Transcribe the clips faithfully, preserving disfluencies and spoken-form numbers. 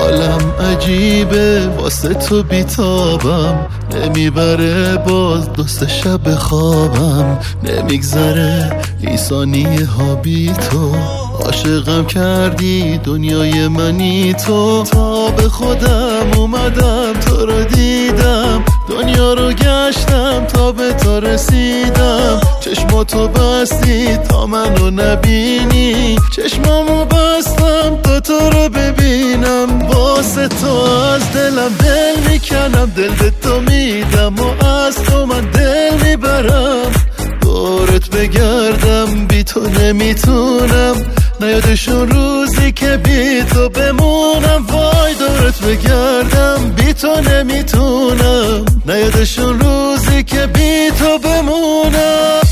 حالم عجیبه واسه تو بیتابم، نمیبره باز دوست شب خوابم، نمیگذره ای ثانیه ها بی تو، عاشقم کردی دنیای منی تو. تا به خودم اومدم تو رو دیدم، دنیا رو گشتم تا به تو رسیدم، چشماتو بستی تا منو نبینی، چشمامو بستم تا تو رو ببینم، واسه تو از دلم دل میکنم، دل به تو میدم و از تو من دل میبرم، دورت بگردم بی تو نمیتونم، نیادشون روزی که بی تو بمونم، وای دورت بگردم بی تو نمیتونم، نیادشون روزی که بی تو بمونم.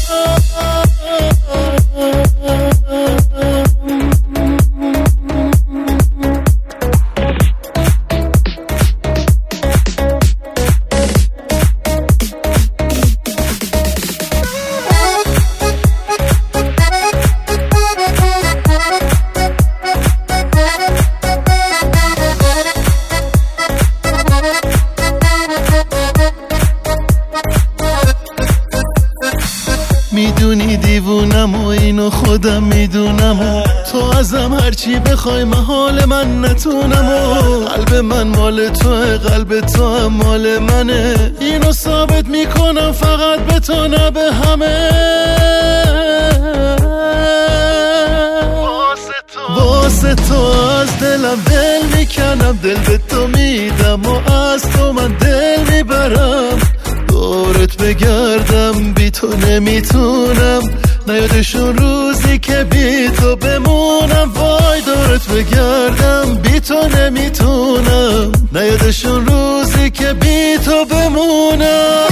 میدونی دیوونم و اینو خودم میدونم و تو ازم هرچی بخوای محال من نتونم و قلب من مال توه، قلب تو هم مال منه، اینو ثابت میکنم فقط به تو نه به همه، واسه تو از دلم دل میکنم، دل به تو میدم و از تو من دل میبرم، دورت بگردم بی تو نمیتونم، نیادشون روزی که بی تو بمونم، وای دورت بگردم بی تو نمیتونم، نیادشون روزی که بی تو بمونم.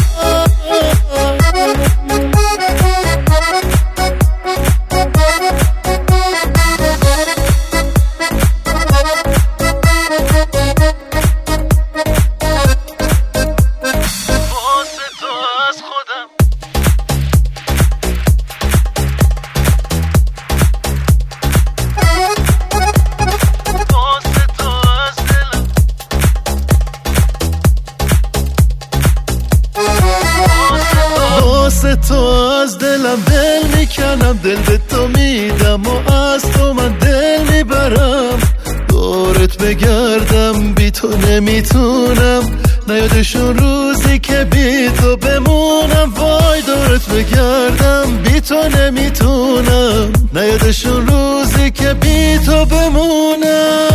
واسه تو از دلم دل میکنم، دل به تو میدم و از تو من دل میبرم، دورت بگردم بی تو نمیتونم، نیادشون روزی که بی تو بمونم، وای دورت بگردم بی تو نمیتونم، نیادشون روزی که بی تو بمونم.